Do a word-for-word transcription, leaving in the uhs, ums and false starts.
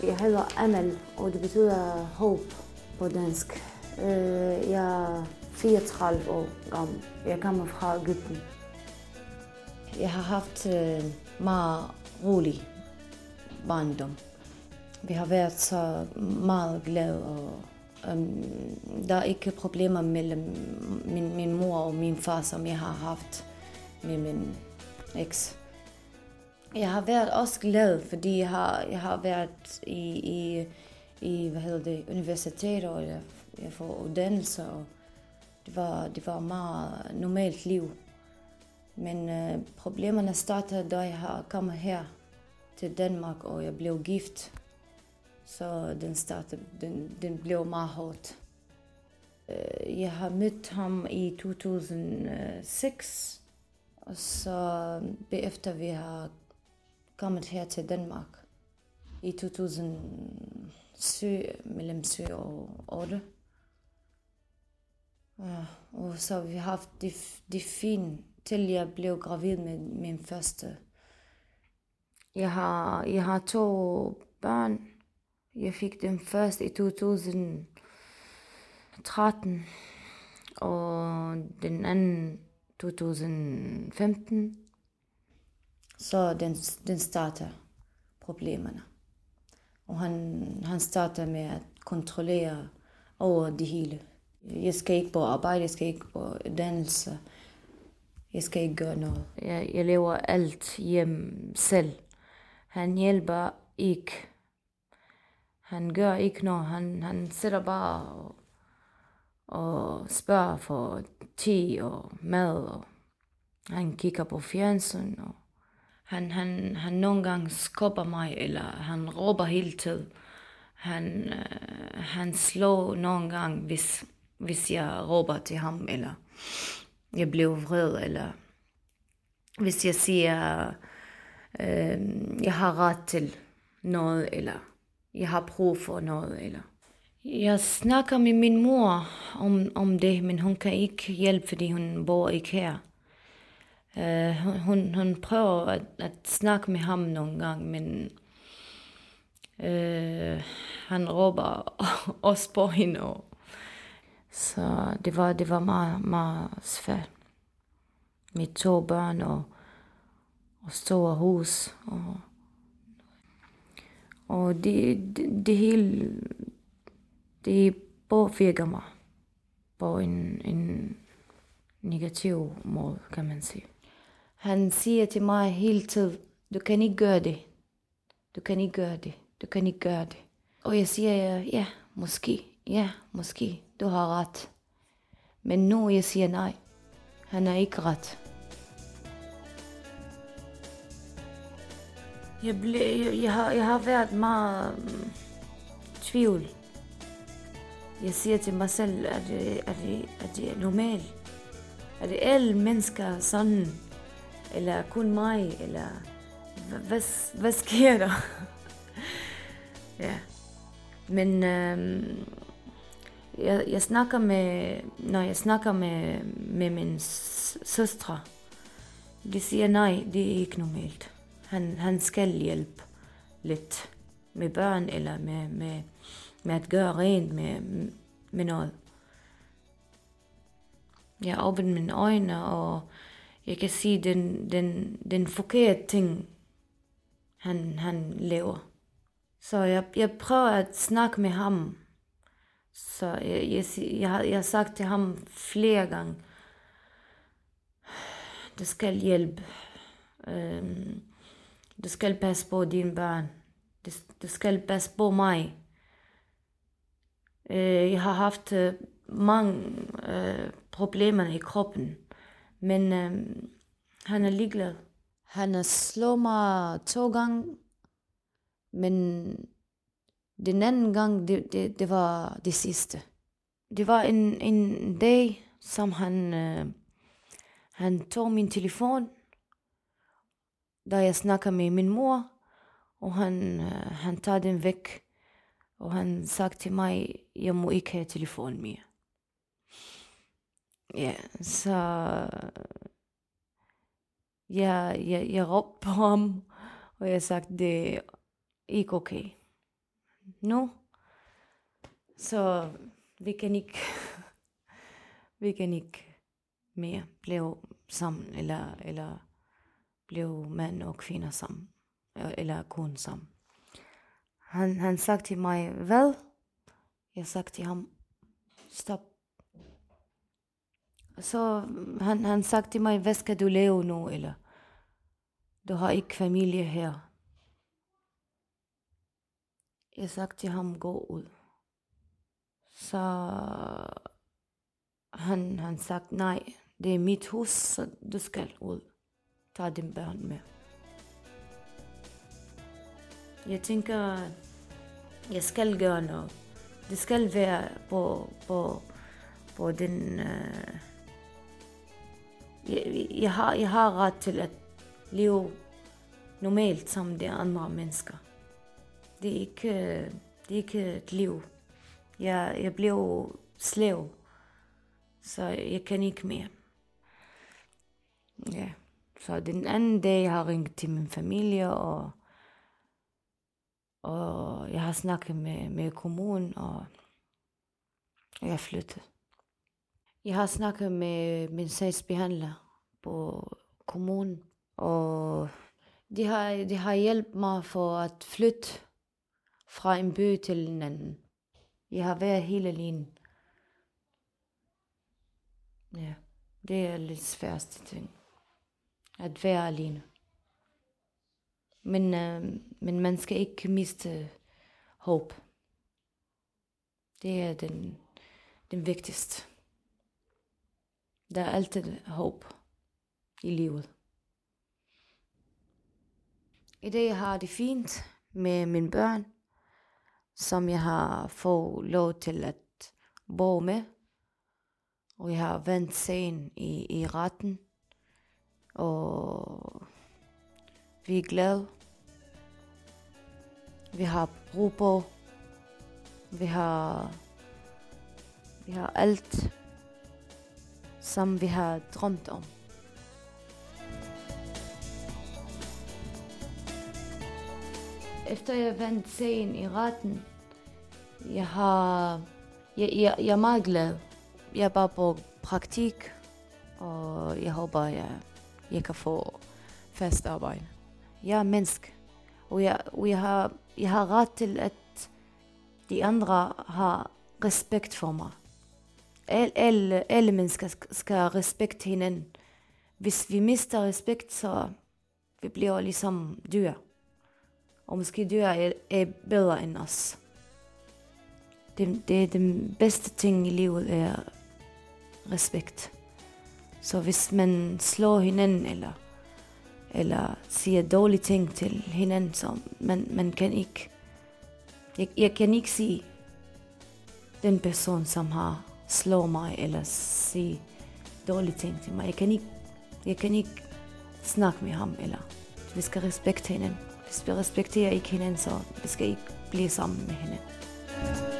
Jeg hedder Amal, og det betyder håb på dansk. Jeg er fireogtredive år gammel. Jeg kommer fra Egypten. Jeg har haft meget rolig barndom. Vi har været så meget glade, og um, der er ikke problemer mellem min, min mor og min far, som jeg har haft med min eks. Jeg har været også glad, fordi jeg har, jeg har været i, i, i hvad hedder det, universiteter, og jeg, jeg får uddannelse, og det var, det var et meget normalt liv. Men øh, problemerne startede, da jeg har kommet her til Danmark, og jeg blev gift. Så den startede, den, den blev meget hårdt. Jeg har mødt ham i to tusind og seks, og så bagefter vi har kommet her til Danmark i to tusind og syv, mellem syv og otte. Ja, og så har vi haft det, det fint, til jeg blev gravid med min første. Jeg har, jeg har to børn. Jeg fik dem først i to tusind og tretten, og den anden to tusind og femten. Så den, den starter problemerne. Og han, han starter med at kontrollere over det hele. Jeg skal ikke på arbejde, jeg skal ikke på uddannelse. Jeg skal ikke gøre noget. Jeg, jeg lever alt hjem selv. Han hjælper ikke. Han gør ikke noget. Han, han sidder bare og, og spørger for te og mad. Og han kigger på fjernsyn. Og han, han, han nogle gange skubber mig, eller han råber hele tiden. Han, øh, han slår nogle gange, hvis, hvis jeg råber til ham, eller jeg bliver vred, eller hvis jeg siger, øh, jeg har ret til noget, eller jeg har brug for noget, eller. Jeg snakker med min mor om, om det, men hun kan ikke hjælpe, fordi hun bor ikke her. Uh, hun, hun prøver at, at snakke med ham nogle gange, men uh, han råber også på hende. Og, så det var, det var meget, meget svært. Med to børn og, og store hus. Og, og det, det, det hele, det påvirker mig på en, en negativ måde, kan man sige. Han siger til mig hele tiden, du kan ikke gøre det. Du kan ikke gøre det. Du kan ikke gøre det. Og jeg siger, ja, måske. Ja, måske. Du har ret. Men nu jeg siger nej. Han har ikke ret. Jeg, ble, jeg, jeg, har, jeg har været meget um, tvivl. Jeg siger til mig selv, at det, at det, at det er normalt. Er det alle mennesker sådan? Eller kun mig? Eller hvad, hvad sker der? Ja. Men øhm, jeg, jeg snakker med, når jeg snakker med, med min søstre, de siger nej, det er ikke normalt. Han, han skal hjælpe lidt med børn, eller med, med, med at gøre rent med, med noget. Jeg åbner mine øjne, og jeg kan sige den, den, den forkerte ting, han, han laver. Så jeg, jeg prøver at snakke med ham. Så jeg, jeg, jeg, har, jeg har sagt til ham flere gange, du skal hjælpe. Øhm, du skal passe på dine børn. Du, du skal passe på mig. Øh, jeg har haft øh, mange øh, problemer i kroppen. Men øh, han er ligeglad. Han har slået mig to gange. Men den anden gang, det, det, det var det sidste. Det var en, en dag, som han, øh, han tog min telefon, da jeg snakker med min mor, og han, øh, han tager den væk, og han sagde til mig, jeg må ikke have telefon mere. Ja, så jeg, jeg, jeg råbte på ham, og jeg sagde, det er ikke okay. nu, så vi kan ikke, vi kan ikke mere blive sammen, eller, eller blive mand og kvinder sammen, eller kun sammen. Han, han sagde til mig, hvad? Jeg sagde til ham, stop. Så han, han sagde til mig, hvad skal du lave nu, eller du har ikke familie her. Jeg sagde til ham, gå ud. Så han, han sagde, nej, det er mit hus, så du skal ud. Tag dine børn med. Jeg tænker, jeg skal gøre noget. Det skal være på, på, på den... Uh, jeg, jeg, har, jeg har ret til at leve normalt som de andre mennesker. Det er ikke, det er ikke et liv. Jeg, jeg blev slave, så jeg kan ikke mere. Ja. Så den anden dag, jeg har ringet til min familie, og, og jeg har snakket med, med kommunen, og jeg er flyttet. Jeg har snakket med min sagsbehandler på kommunen, og de har, de har hjulpet mig for at flytte fra en by til en anden. Jeg har været helt alene. Ja, det er lidt sværeste ting. At være alene. Men, øh, men man skal ikke miste håb. Det er den, den vigtigste. Der er altid håb i livet. I dag har jeg det fint med mine børn, som jeg har fået lov til at bo med. Og jeg har vendt sagen i, i retten. Og vi er glade. Vi har brug på. Vi har, vi har alt, som vi har drømt om. Efter jeg vandt sagen i retten, jeg har, jeg, jeg, jeg er meget glad. Jeg er bare på praktik, og jeg håber, jeg, jeg kan få fast arbejde. Jeg er menneske, og jeg, og jeg, har, jeg har ret til, at de andre har respekt for mig. Alle, alle, alle mennesker skal respektere hinanden. Hvis vi mister respekt, så vi bliver ligesom dyr. Og måske dyr er, er bedre end os. Det, det er den bedste ting i livet, er respekt. Så hvis man slår hinanden, eller, eller siger dårlige ting til hinanden, så man, man kan ikke, jeg, jeg kan ikke sige, den person, som har slået mig, eller sige dårlige ting til mig. Jeg kan ikke, jeg kan ikke snakke med ham, eller vi skal respektere hinanden. Hvis vi respekterer ikke hinanden, så vi skal ikke blive sammen med hinanden.